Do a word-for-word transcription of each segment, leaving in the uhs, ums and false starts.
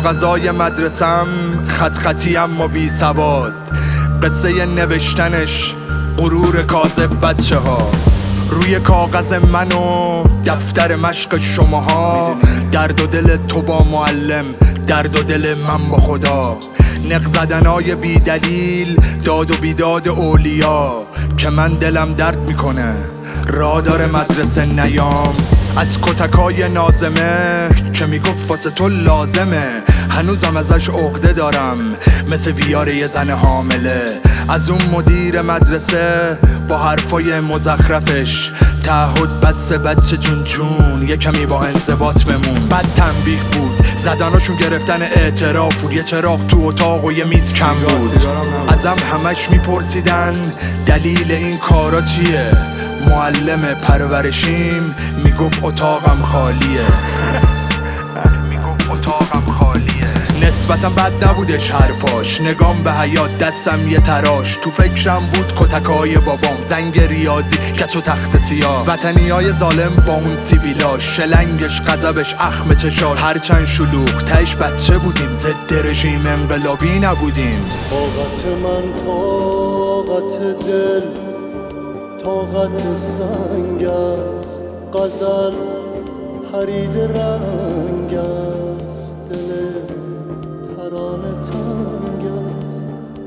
کاغذای مدرسم خط خطی اما بی سواد، قصه نوشتنش غرور کاذب بچه ها. روی کاغذ من و دفتر مشق شماها، درد و دل تو با معلم، درد و دل من با خدا. نق زدنای بی دلیل، داد و بیداد اولیا، که من دلم درد میکنه را داره مدرسه نیام. از کتکای نازمه که میگفت واسه تو لازمه، هنوزم ازش عقده دارم مثل ویاره یه زن حامله. از اون مدیر مدرسه با حرفای مزخرفش، تعهد بس بچه جون جون یه کمی با انضباط بمون. بد تنبیه بود، زدناشون گرفتن اعتراف بود، یه چراغ تو اتاق و یه میز کم بود. ازم همش میپرسیدن دلیل این کارا چیه، معلم پرورشیم میگفت اتاقم خالیه میگفت اتاقم خالیه. نسبتا بد نبودش حرفاش، نگام به حیات دستم یه تراش. تو فکرم بود کتکای بابام، زنگ ریاضی کچ و تخت سیاه، وطنیای ظالم با اون سیبیلاش، شلنگش غضبش اخم چشاش. هرچند شلوغ تهش بچه بودیم، ضد رژیم انقلابی نبودیم. طاقت من طاقت دل، طاقت سنگ است، غزل حرید رنگ است، دل ترانه تنگ است.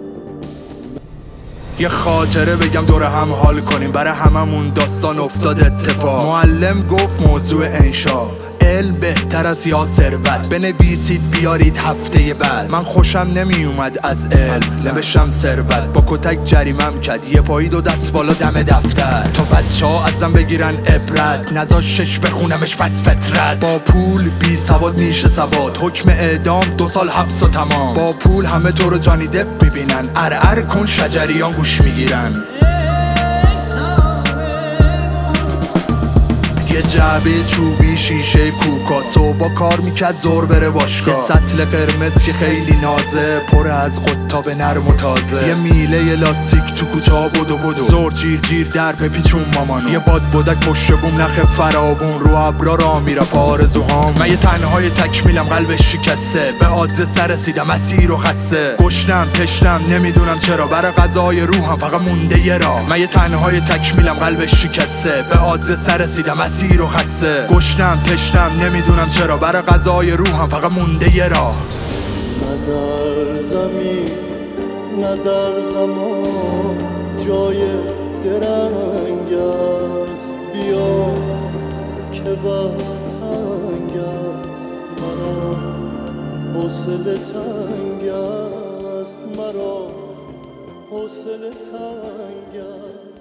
یه خاطره بگم دور هم حال کنیم، برای هممون داستان افتاد اتفاق. معلم گفت موضوع انشا، علم بهتر از یا ثروت، بنویسید بیارید هفته بعد. من خوشم نمی اومد از علم، نوشتم ثروت. با کتک جریمم کرد، یه پایی دو دست بالا دم دفتر، تا بچه ها ازم بگیرن عبرت، نذاشتش بخونمش پس فطرت. با پول بی سواد میشه سواد، حکم اعدام دو سال حبس و تمام. با پول همه تو رو جانی دپ میبینن، ارعر کن شجریان گوش میگیرن. یه جعبه چوبی شیشه کوکاسو با کار میکرد زور بره باشگاه. یه سطل قرمز که خیلی نازه، پر از قطاب نرم و تازه. یه میله یه لاستیک تو کوچه ها بدو بدو، زور جیر جیر در بپیچون مامانو. یه باد بودک پشت بوم نخ فراوون، رو ابرا را میرفت آرزوهام. من یه تنهای تکمیلم قلبش شکسته، به آدرس رسیدم اسیر و خسته. گشنم تشنم نمیدونم چرا، برای غذای روحم فقط مونده یه راه. من یه تنهای تکمیلم قلبش شکسته، به آدرس رسیدم اسیر و خسته. گشنم تشنم نمیدونم چرا، برای غذای روحم فقط مونده یه راه. نه در زمین نه در زمان جای درنگ است، بیا که وقت تنگ است. مرا حوصله تنگ است، مرا حوصله تنگ است.